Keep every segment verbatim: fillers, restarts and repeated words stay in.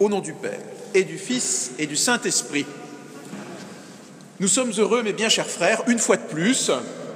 Au nom du Père, et du Fils, et du Saint-Esprit. Nous sommes heureux, mes bien chers frères, une fois de plus,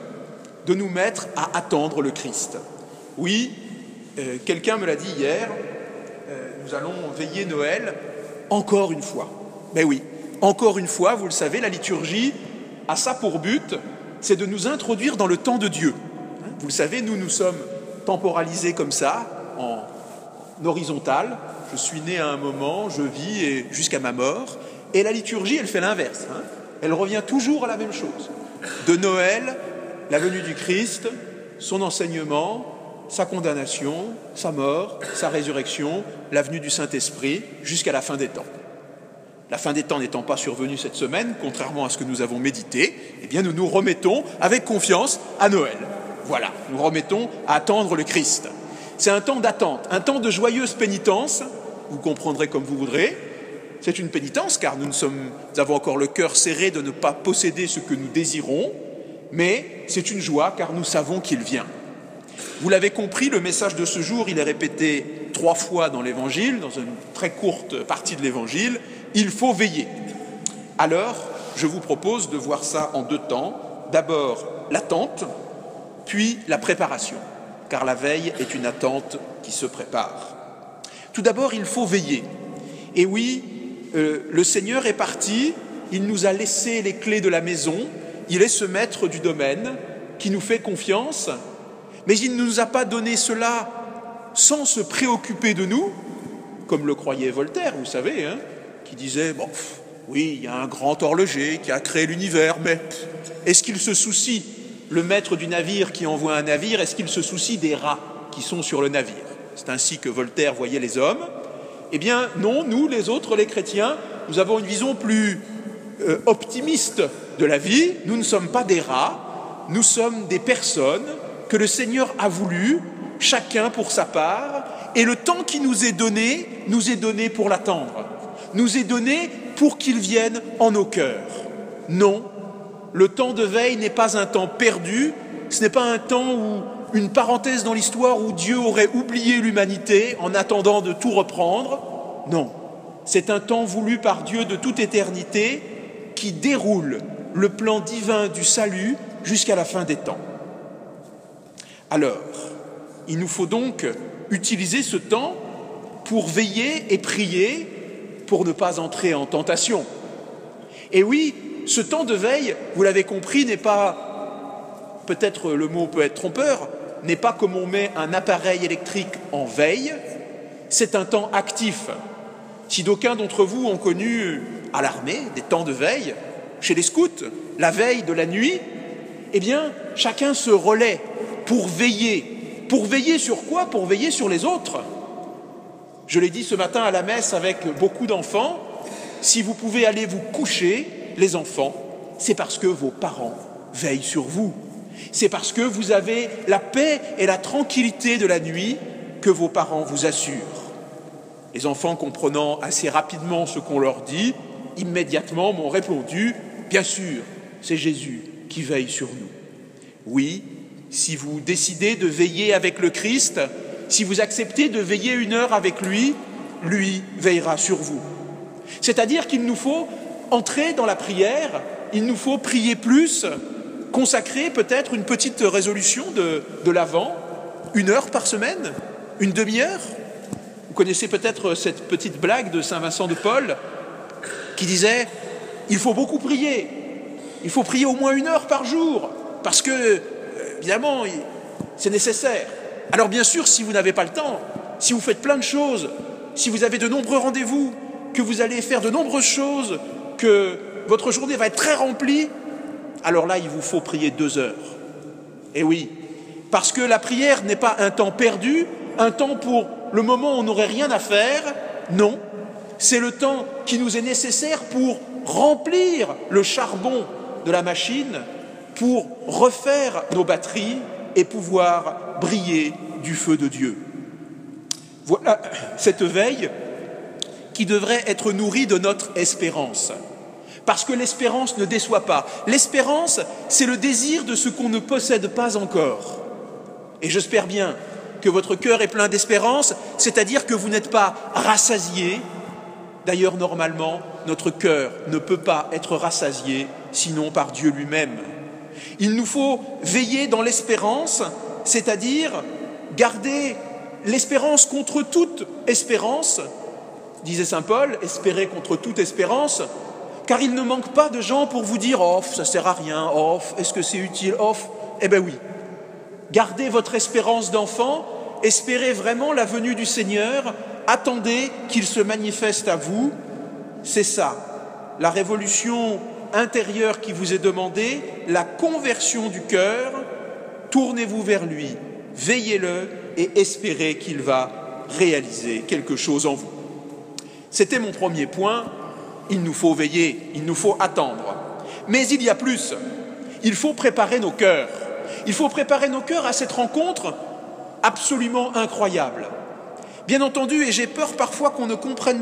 de nous mettre à attendre le Christ. Oui, euh, quelqu'un me l'a dit hier, euh, nous allons veiller Noël encore une fois. Mais oui, encore une fois, vous le savez, la liturgie a ça pour but, c'est de nous introduire dans le temps de Dieu. Vous le savez, nous, nous sommes temporalisés comme ça, en horizontal. Je suis né à un moment, je vis et jusqu'à ma mort. Et la liturgie, elle fait l'inverse. Hein. Elle revient toujours à la même chose. De Noël, la venue du Christ, son enseignement, sa condamnation, sa mort, sa résurrection, la venue du Saint-Esprit, jusqu'à la fin des temps. La fin des temps n'étant pas survenue cette semaine, contrairement à ce que nous avons médité, eh bien nous nous remettons avec confiance à Noël. Voilà, nous remettons à attendre le Christ. C'est un temps d'attente, un temps de joyeuse pénitence, vous comprendrez comme vous voudrez. C'est une pénitence car nous, ne sommes, nous avons encore le cœur serré de ne pas posséder ce que nous désirons, mais c'est une joie car nous savons qu'il vient. Vous l'avez compris, le message de ce jour, il est répété trois fois dans l'Évangile, dans une très courte partie de l'Évangile. Il faut veiller. Alors, je vous propose de voir ça en deux temps. D'abord, l'attente, puis la préparation, car la veille est une attente qui se prépare. Tout d'abord, il faut veiller. Et oui, euh, le Seigneur est parti, il nous a laissé les clés de la maison, il est ce maître du domaine qui nous fait confiance, mais il ne nous a pas donné cela sans se préoccuper de nous, comme le croyait Voltaire, vous savez, hein, qui disait, bon, pff, oui, il y a un grand horloger qui a créé l'univers, mais est-ce qu'il se soucie, le maître du navire qui envoie un navire, est-ce qu'il se soucie des rats qui sont sur le navire? C'est ainsi que Voltaire voyait les hommes. Eh bien, non, nous, les autres, les chrétiens, nous avons une vision plus euh, optimiste de la vie. Nous ne sommes pas des rats, nous sommes des personnes que le Seigneur a voulu, chacun pour sa part, et le temps qui nous est donné, nous est donné pour l'attendre, nous est donné pour qu'il vienne en nos cœurs. Non, le temps de veille n'est pas un temps perdu, ce n'est pas un temps où une parenthèse dans l'histoire où Dieu aurait oublié l'humanité en attendant de tout reprendre. Non, c'est un temps voulu par Dieu de toute éternité qui déroule le plan divin du salut jusqu'à la fin des temps. Alors, il nous faut donc utiliser ce temps pour veiller et prier pour ne pas entrer en tentation. Et oui, ce temps de veille, vous l'avez compris, n'est pas, peut-être le mot peut être trompeur, n'est pas comme on met un appareil électrique en veille, c'est un temps actif. Si d'aucuns d'entre vous ont connu à l'armée des temps de veille, chez les scouts, la veille de la nuit, eh bien, chacun se relaie pour veiller. Pour veiller sur quoi? Pour veiller sur les autres. Je l'ai dit ce matin à la messe avec beaucoup d'enfants, si vous pouvez aller vous coucher, les enfants, c'est parce que vos parents veillent sur vous. C'est parce que vous avez la paix et la tranquillité de la nuit que vos parents vous assurent. Les enfants, comprenant assez rapidement ce qu'on leur dit, immédiatement m'ont répondu « Bien sûr, c'est Jésus qui veille sur nous. » Oui, si vous décidez de veiller avec le Christ, si vous acceptez de veiller une heure avec lui, lui veillera sur vous. C'est-à-dire qu'il nous faut entrer dans la prière, il nous faut prier plus, consacrer peut-être une petite résolution de, de l'Avent, une heure par semaine, une demi-heure. Vous connaissez peut-être cette petite blague de saint Vincent de Paul qui disait « Il faut beaucoup prier, il faut prier au moins une heure par jour, parce que, évidemment, c'est nécessaire. » Alors bien sûr, si vous n'avez pas le temps, si vous faites plein de choses, si vous avez de nombreux rendez-vous, que vous allez faire de nombreuses choses, que votre journée va être très remplie, alors là, il vous faut prier deux heures. Et oui, parce que la prière n'est pas un temps perdu, un temps pour le moment où on n'aurait rien à faire. Non, c'est le temps qui nous est nécessaire pour remplir le charbon de la machine, pour refaire nos batteries et pouvoir briller du feu de Dieu. Voilà cette veille qui devrait être nourrie de notre espérance. Parce que l'espérance ne déçoit pas. L'espérance, c'est le désir de ce qu'on ne possède pas encore. Et j'espère bien que votre cœur est plein d'espérance, c'est-à-dire que vous n'êtes pas rassasié, D'ailleurs, normalement, notre cœur ne peut pas être rassasié sinon par Dieu lui-même. Il nous faut veiller dans l'espérance, c'est-à-dire garder l'espérance contre toute espérance, disait saint Paul, espérer contre toute espérance, car il ne manque pas de gens pour vous dire « Oh, ça sert à rien, oh, est-ce que c'est utile, oh ?» Eh bien oui, gardez votre espérance d'enfant, espérez vraiment la venue du Seigneur, attendez qu'il se manifeste à vous, c'est ça, la révolution intérieure qui vous est demandée, la conversion du cœur, tournez-vous vers lui, veillez-le et espérez qu'il va réaliser quelque chose en vous. C'était mon premier point, il nous faut veiller, il nous faut attendre. Mais il y a plus, il faut préparer nos cœurs. Il faut préparer nos cœurs à cette rencontre absolument incroyable. Bien entendu, et j'ai peur parfois qu'on ne comprenne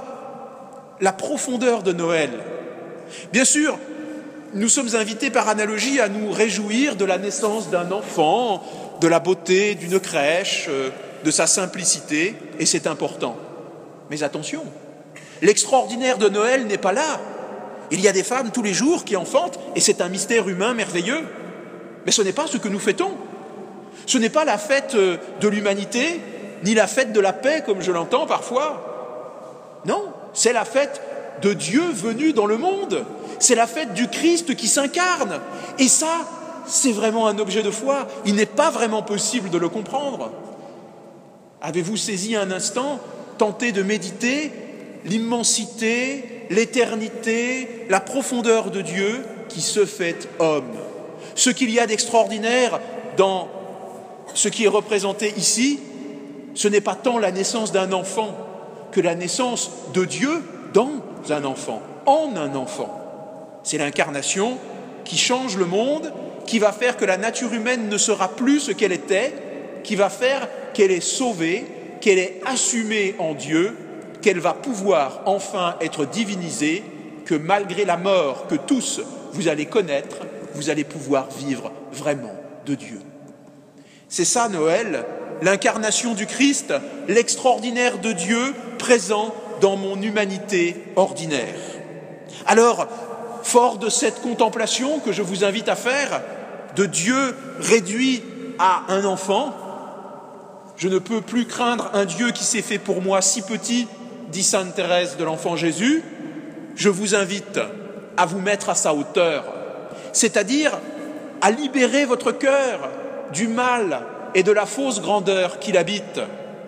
pas la profondeur de Noël. Bien sûr, nous sommes invités par analogie à nous réjouir de la naissance d'un enfant, de la beauté d'une crèche, de sa simplicité, et c'est important. Mais attention, l'extraordinaire de Noël n'est pas là. Il y a des femmes tous les jours qui enfantent, et c'est un mystère humain merveilleux. Mais ce n'est pas ce que nous fêtons. Ce n'est pas la fête de l'humanité, ni la fête de la paix, comme je l'entends parfois. Non, c'est la fête de Dieu venu dans le monde. C'est la fête du Christ qui s'incarne. Et ça, c'est vraiment un objet de foi. Il n'est pas vraiment possible de le comprendre. Avez-vous saisi un instant, tenté de méditer l'immensité, l'éternité, la profondeur de Dieu qui se fait homme? Ce qu'il y a d'extraordinaire dans ce qui est représenté ici, ce n'est pas tant la naissance d'un enfant que la naissance de Dieu dans un enfant, en un enfant. C'est l'incarnation qui change le monde, qui va faire que la nature humaine ne sera plus ce qu'elle était, qui va faire qu'elle est sauvée, qu'elle est assumée en Dieu, qu'elle va pouvoir enfin être divinisée, que malgré la mort que tous vous allez connaître, vous allez pouvoir vivre vraiment de Dieu. C'est ça Noël, l'incarnation du Christ, l'extraordinaire de Dieu présent dans mon humanité ordinaire. Alors, fort de cette contemplation que je vous invite à faire, de Dieu réduit à un enfant, je ne peux plus craindre un Dieu qui s'est fait pour moi si petit, dit sainte Thérèse de l'Enfant Jésus, je vous invite à vous mettre à sa hauteur, c'est-à-dire à libérer votre cœur du mal et de la fausse grandeur qui l'habite.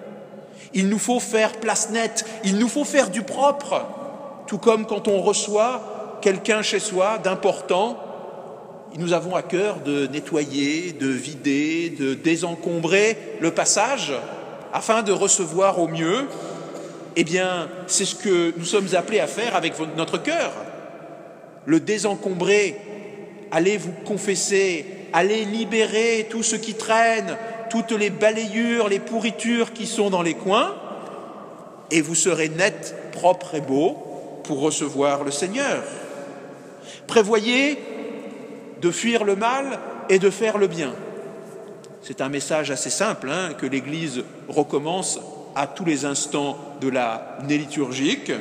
Il nous faut faire place nette, il nous faut faire du propre, tout comme quand on reçoit quelqu'un chez soi d'important, nous avons à cœur de nettoyer, de vider, de désencombrer le passage afin de recevoir au mieux. Eh bien, c'est ce que nous sommes appelés à faire avec notre cœur. Le désencombrer, allez vous confesser, allez libérer tout ce qui traîne, toutes les balayures, les pourritures qui sont dans les coins, et vous serez net, propre et beau pour recevoir le Seigneur. Prévoyez de fuir le mal et de faire le bien. C'est un message assez simple hein, que l'Église recommence à tous les instants de l'année liturgique.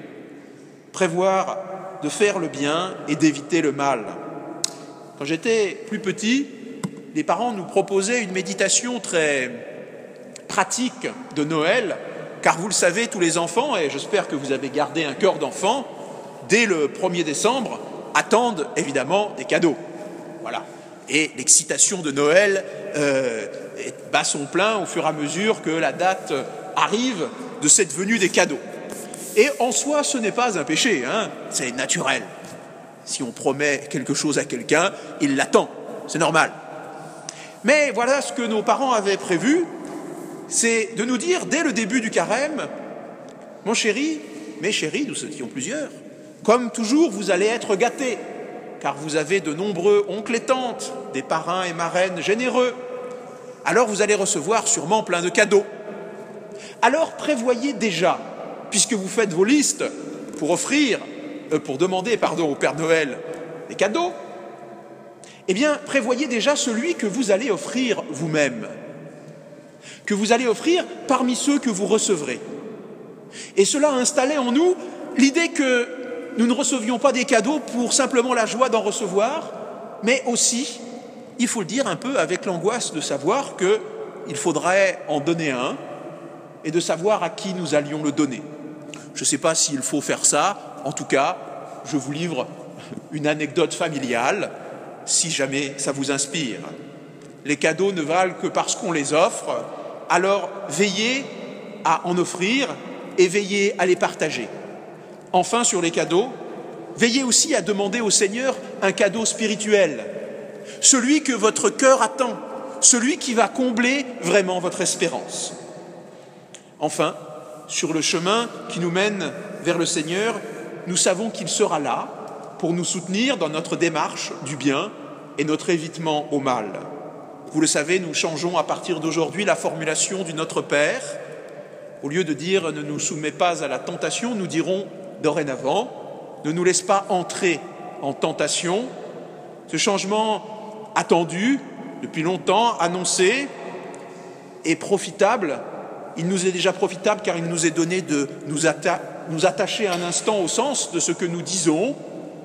Prévoir de faire le bien et d'éviter le mal. Quand j'étais plus petit, les parents nous proposaient une méditation très pratique de Noël, car vous le savez, tous les enfants, et j'espère que vous avez gardé un cœur d'enfant, dès le premier décembre, attendent évidemment des cadeaux. Voilà. Et l'excitation de Noël euh, bat son plein au fur et à mesure que la date arrive de cette venue des cadeaux. Et en soi, ce n'est pas un péché, hein, c'est naturel. Si on promet quelque chose à quelqu'un, il l'attend, c'est normal. Mais voilà ce que nos parents avaient prévu, c'est de nous dire dès le début du carême, mon chéri, mes chéris, nous étions plusieurs, comme toujours, vous allez être gâtés, car vous avez de nombreux oncles et tantes, des parrains et marraines généreux. Alors vous allez recevoir sûrement plein de cadeaux. Alors prévoyez déjà, puisque vous faites vos listes pour offrir, euh, pour demander pardon au Père Noël des cadeaux, eh bien prévoyez déjà celui que vous allez offrir vous-même, que vous allez offrir parmi ceux que vous recevrez. Et cela a installé en nous l'idée que nous ne recevions pas des cadeaux pour simplement la joie d'en recevoir, mais aussi, il faut le dire, un peu avec l'angoisse de savoir qu'il faudrait en donner un et de savoir à qui nous allions le donner. Je ne sais pas s'il faut faire ça, en tout cas, je vous livre une anecdote familiale, si jamais ça vous inspire. Les cadeaux ne valent que parce qu'on les offre, alors veillez à en offrir et veillez à les partager. Enfin, sur les cadeaux, veillez aussi à demander au Seigneur un cadeau spirituel, celui que votre cœur attend, celui qui va combler vraiment votre espérance. Enfin, sur le chemin qui nous mène vers le Seigneur, nous savons qu'il sera là pour nous soutenir dans notre démarche du bien et notre évitement au mal. Vous le savez, nous changeons à partir d'aujourd'hui la formulation du Notre Père. Au lieu de dire « ne nous soumets pas à la tentation », nous dirons dorénavant « ne nous laisse pas entrer en tentation ». Ce changement attendu, depuis longtemps, annoncé, est profitable. Il nous est déjà profitable car il nous est donné de nous, atta- nous attacher un instant au sens de ce que nous disons.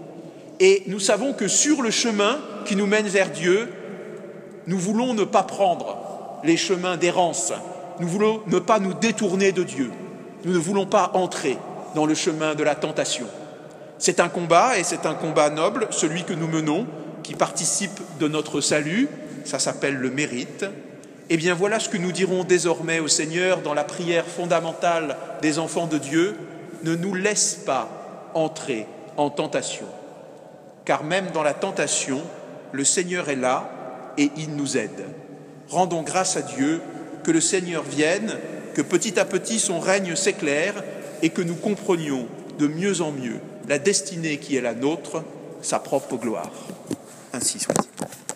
Et nous savons que sur le chemin qui nous mène vers Dieu, nous voulons ne pas prendre les chemins d'errance. Nous voulons ne pas nous détourner de Dieu. Nous ne voulons pas entrer dans le chemin de la tentation. C'est un combat, et c'est un combat noble, celui que nous menons, qui participe de notre salut. Ça s'appelle le mérite. Eh bien, voilà ce que nous dirons désormais au Seigneur dans la prière fondamentale des enfants de Dieu. Ne nous laisse pas entrer en tentation. Car même dans la tentation, le Seigneur est là et il nous aide. Rendons grâce à Dieu, que le Seigneur vienne, que petit à petit son règne s'éclaire et que nous comprenions de mieux en mieux la destinée qui est la nôtre, sa propre gloire. Ainsi soit-il.